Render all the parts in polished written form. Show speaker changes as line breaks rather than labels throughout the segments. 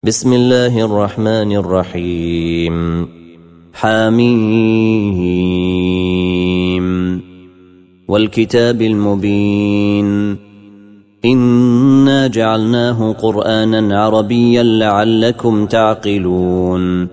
بسم الله الرحمن الرحيم. حميم والكتاب المبين إنا جعلناه قرآنا عربيا لعلكم تعقلون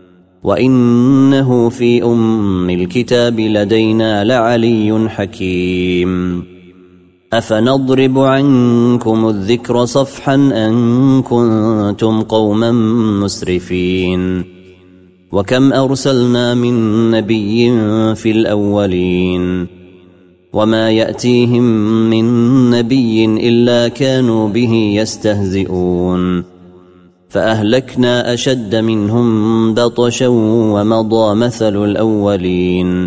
وإنه في أم الكتاب لدينا لعلي حكيم. أفنضرب عنكم الذكر صفحا أن كنتم قوما مسرفين وكم أرسلنا من نبي في الأولين وما يأتيهم من نبي إلا كانوا به يستهزئون فأهلكنا أشد منهم بطشا ومضى مثل الأولين.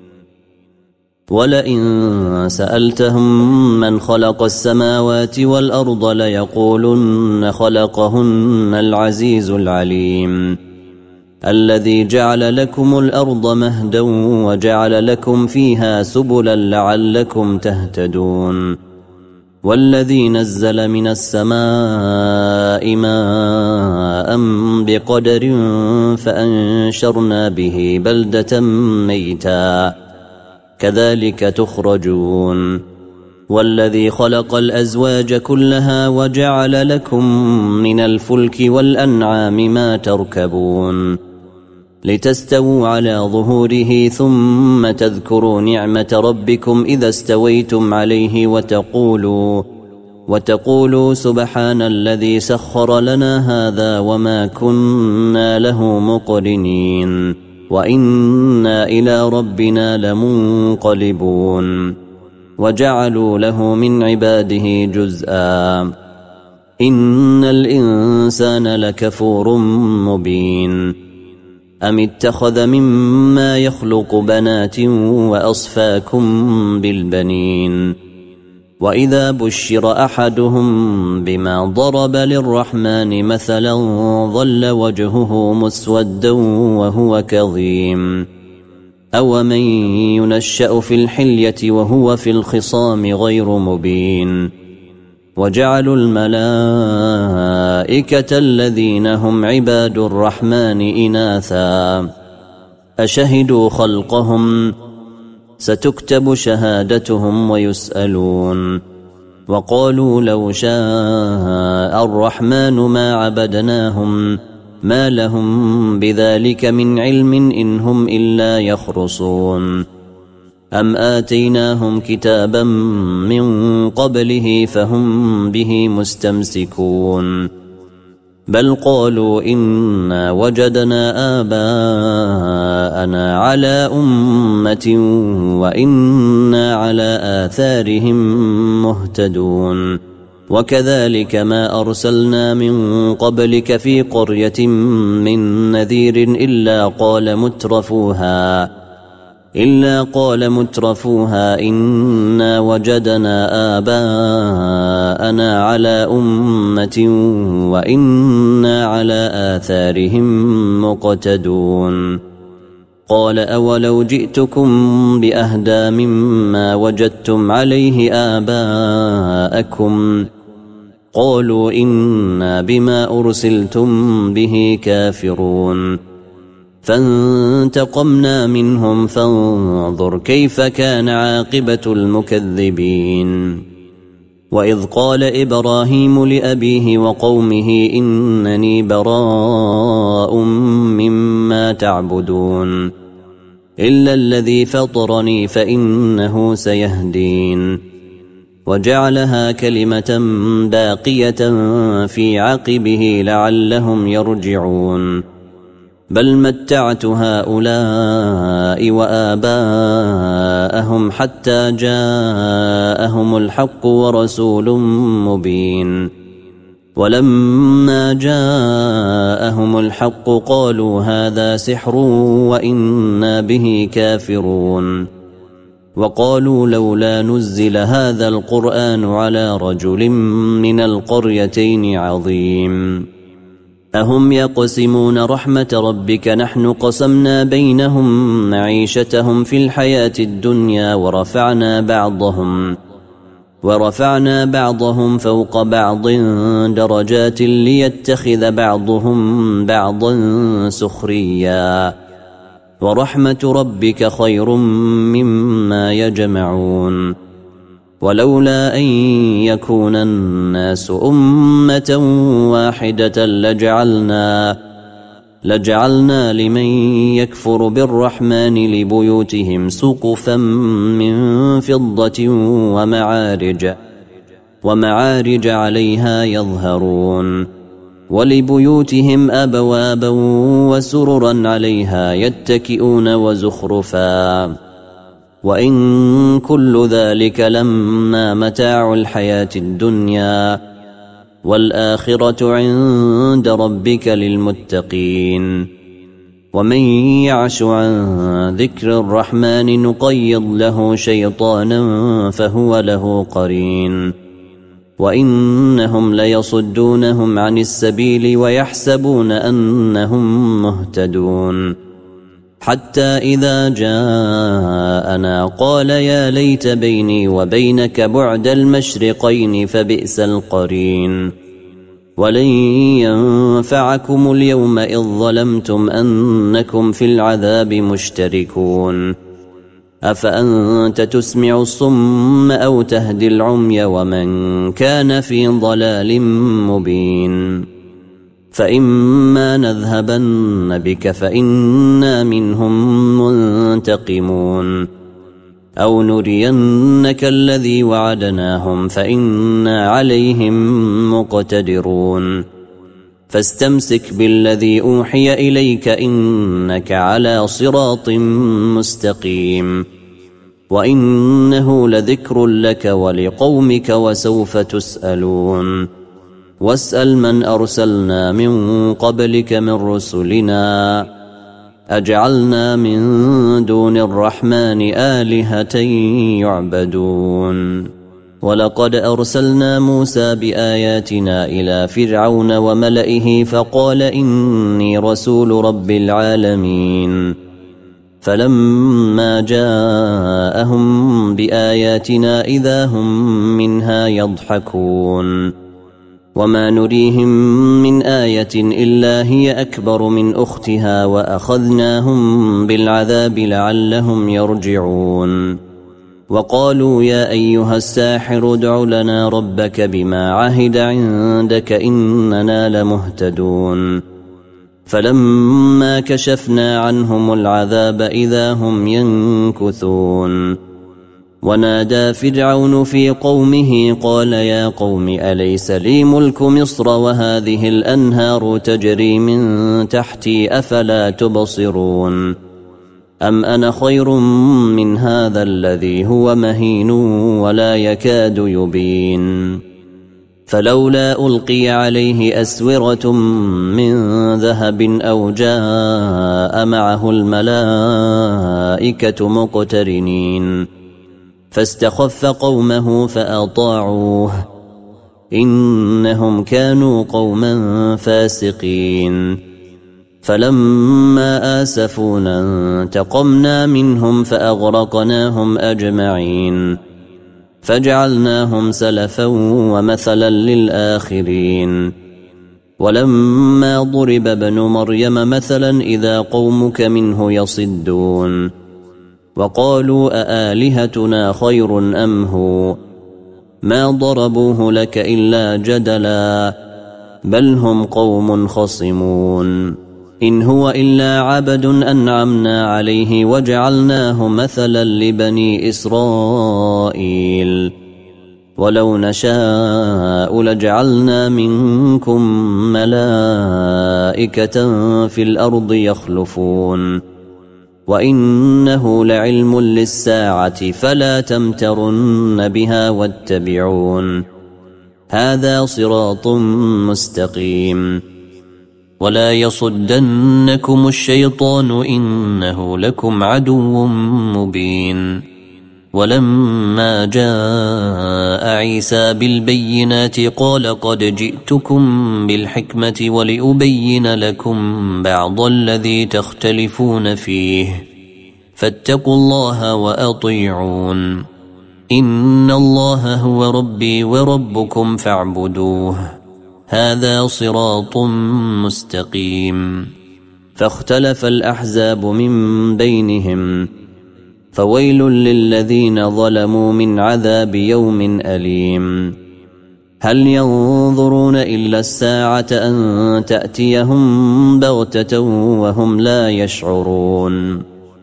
ولئن سألتهم من خلق السماوات والأرض ليقولن خلقهن العزيز العليم الذي جعل لكم الأرض مهدا وجعل لكم فيها سبلا لعلكم تهتدون والذي نزل من السماء ماء بقدر فأنشرنا به بلدة ميتا كذلك تخرجون والذي خلق الأزواج كلها وجعل لكم من الفلك والأنعام ما تركبون لتستووا على ظهوره ثم تذكروا نعمة ربكم إذا استويتم عليه وتقولوا سبحان الذي سخر لنا هذا وما كنا له مقرنين وإنا إلى ربنا لمنقلبون وجعلوا له من عباده جزءا إن الإنسان لكفور مبين. أم اتخذ مما يخلق بنات وأصفاكم بالبنين وإذا بشر أحدهم بما ضرب للرحمن مثلا ظل وجهه مسودا وهو كظيم أومن ينشأ في الحلية وهو في الخصام غير مبين. وجعلوا الملائكة الذين هم عباد الرحمن إناثا أشهدوا خلقهم ستكتب شهادتهم ويسألون وقالوا لو شاء الرحمن ما عبدناهم ما لهم بذلك من علم إن هم إلا يخرصون أم آتيناهم كتابا من قبله فهم به مستمسكون بل قالوا إنا وجدنا آباءنا على أمة وإنا على آثارهم مهتدون وكذلك ما أرسلنا من قبلك في قرية من نذير إلا قال مترفوها إنا وجدنا آباءنا على أمة وإنا على آثارهم مقتدون قال أولو جئتكم بأهدى مما وجدتم عليه آباءكم قالوا إنا بما أرسلتم به كافرون فانتقمنا منهم فانظر كيف كان عاقبة المكذبين. وإذ قال إبراهيم لأبيه وقومه إنني براء مما تعبدون إلا الذي فطرني فإنه سيهدين وجعلها كلمة باقية في عقبه لعلهم يرجعون بل متعت هؤلاء وآباءهم حتى جاءهم الحق ورسول مبين ولما جاءهم الحق قالوا هذا سحر وإنا به كافرون وقالوا لولا نزل هذا القرآن على رجل من القريتين عظيم أهم يقسمون رحمة ربك نحن قسمنا بينهم معيشتهم في الحياة الدنيا ورفعنا بعضهم فوق بعض درجات ليتخذ بعضهم بعضا سخريا ورحمة ربك خير مما يجمعون ولولا أن يكون الناس أمة واحدة لجعلنا لمن يكفر بالرحمن لبيوتهم سقفا من فضة ومعارج عليها يظهرون ولبيوتهم أبوابا وسررا عليها يتكئون وزخرفا وإن كل ذلك لما متاع الحياة الدنيا والآخرة عند ربك للمتقين ومن يعش عن ذكر الرحمن نقيض له شيطانا فهو له قرين وإنهم ليصدونهم عن السبيل ويحسبون أنهم مهتدون حتى إذا جاءنا قال يا ليت بيني وبينك بعد المشرقين فبئس القرين ولن ينفعكم اليوم إذ ظلمتم أنكم في العذاب مشتركون أفأنت تسمع الصم أو تهدي العمي ومن كان في ضلال مبين فإما نذهبن بك فإنا منهم منتقمون أو نرينك الذي وعدناهم فإنا عليهم مقتدرون فاستمسك بالذي أوحي إليك إنك على صراط مستقيم وإنه لذكر لك ولقومك وسوف تسألون واسأل من أرسلنا من قبلك من رسلنا أجعلنا من دون الرحمن آلهة يعبدون ولقد أرسلنا موسى بآياتنا إلى فرعون وملئه فقال إني رسول رب العالمين فلما جاءهم بآياتنا إذا هم منها يضحكون وما نريهم من آية إلا هي أكبر من أختها وأخذناهم بالعذاب لعلهم يرجعون وقالوا يا أيها الساحر ادع لنا ربك بما عهد عندك إننا لمهتدون فلما كشفنا عنهم العذاب إذا هم ينكثون ونادى فرعون في قومه قال يا قوم أليس لي ملك مصر وهذه الأنهار تجري من تحتي أفلا تبصرون أم أنا خير من هذا الذي هو مهين ولا يكاد يبين فلولا ألقي عليه أسورة من ذهب أو جاء معه الملائكة مقترنين فاستخف قومه فأطاعوه إنهم كانوا قوما فاسقين فلما آسفونا انتقمنا منهم فأغرقناهم أجمعين فجعلناهم سلفا ومثلا للآخرين ولما ضرب ابن مريم مثلا إذا قومك منه يصدون وقالوا أآلهتنا خير أم هو ما ضربوه لك إلا جدلا بل هم قوم خصمون إن هو إلا عبد أنعمنا عليه وجعلناه مثلا لبني إسرائيل ولو نشاء لجعلنا منكم ملائكة في الأرض يخلفون وإنه لعلم للساعة فلا تمترن بها واتبعون هذا صراط مستقيم ولا يصدنكم الشيطان إنه لكم عدو مبين ولما جاء عيسى بالبينات قال قد جئتكم بالحكمة ولأبين لكم بعض الذي تختلفون فيه فاتقوا الله وأطيعون إن الله هو ربي وربكم فاعبدوه هذا صراط مستقيم. فاختلف الأحزاب من بينهم فويل للذين ظلموا من عذاب يوم أليم. هل ينظرون إلا الساعة أن تأتيهم بغتة وهم لا يشعرون.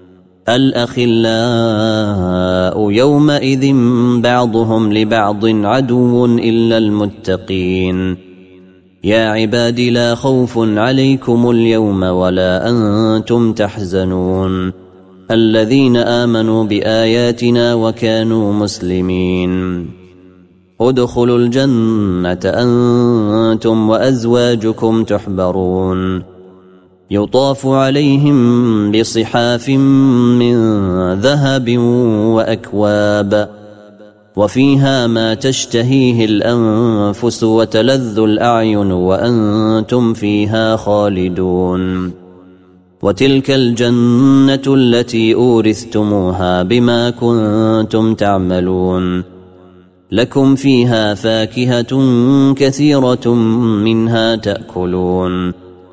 الأخلاء يومئذ بعضهم لبعض عدو إلا المتقين. يا عباد لا خوف عليكم اليوم ولا أنتم تحزنون الذين آمنوا بآياتنا وكانوا مسلمين. ادخلوا الجنة أنتم وأزواجكم تحبرون يطاف عليهم بصحاف من ذهب وأكواب وفيها ما تشتهيه الأنفس وتلذ الأعين وأنتم فيها خالدون. وتلك الجنة التي أورثتموها بما كنتم تعملون لكم فيها فاكهة كثيرة منها تأكلون.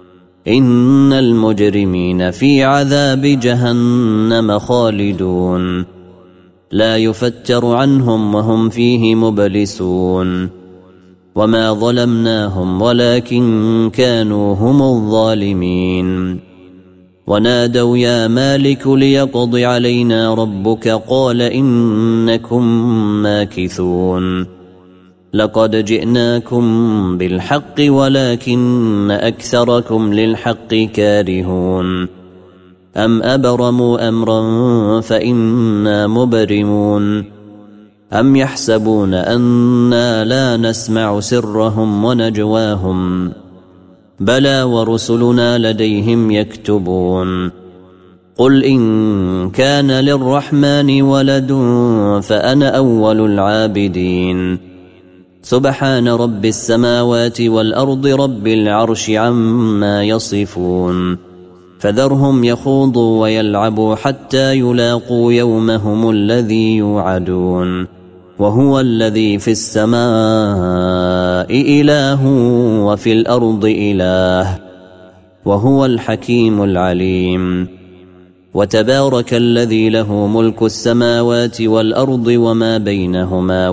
إن المجرمين في عذاب جهنم خالدون لا يفتر عنهم وهم فيه مبلسون. وما ظلمناهم ولكن كانوا هم الظالمين. ونادوا يا مالك ليقض علينا ربك قال إنكم ماكثون. لقد جئناكم بالحق ولكن أكثركم للحق كارهون. أم أبرموا أمرا فإنا مبرمون. أم يحسبون أنا لا نسمع سرهم ونجواهم بلى ورسلنا لديهم يكتبون. قل إن كان للرحمن ولد فأنا أول العابدين. سبحان رب السماوات والأرض رب العرش عما يصفون. فذرهم يخوضوا ويلعبوا حتى يلاقوا يومهم الذي يوعدون. وهو الذي في السماء إله وفي الأرض إله وهو الحكيم العليم. وتبارك الذي له ملك السماوات والأرض وما بينهما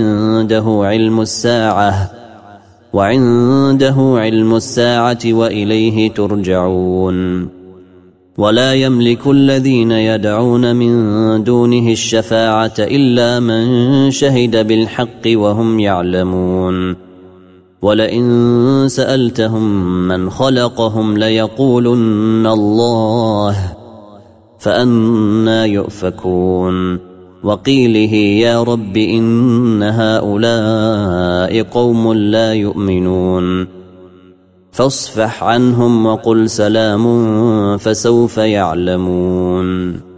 وعنده علم الساعة وإليه ترجعون. ولا يملك الذين يدعون من دونه الشفاعة إلا من شهد بالحق وهم يعلمون. ولئن سألتهم من خلقهم ليقولن الله فأنى يؤفكون. وقيله يا رب إن هؤلاء قوم لا يؤمنون فاصفح عنهم وقل سلام فسوف يعلمون.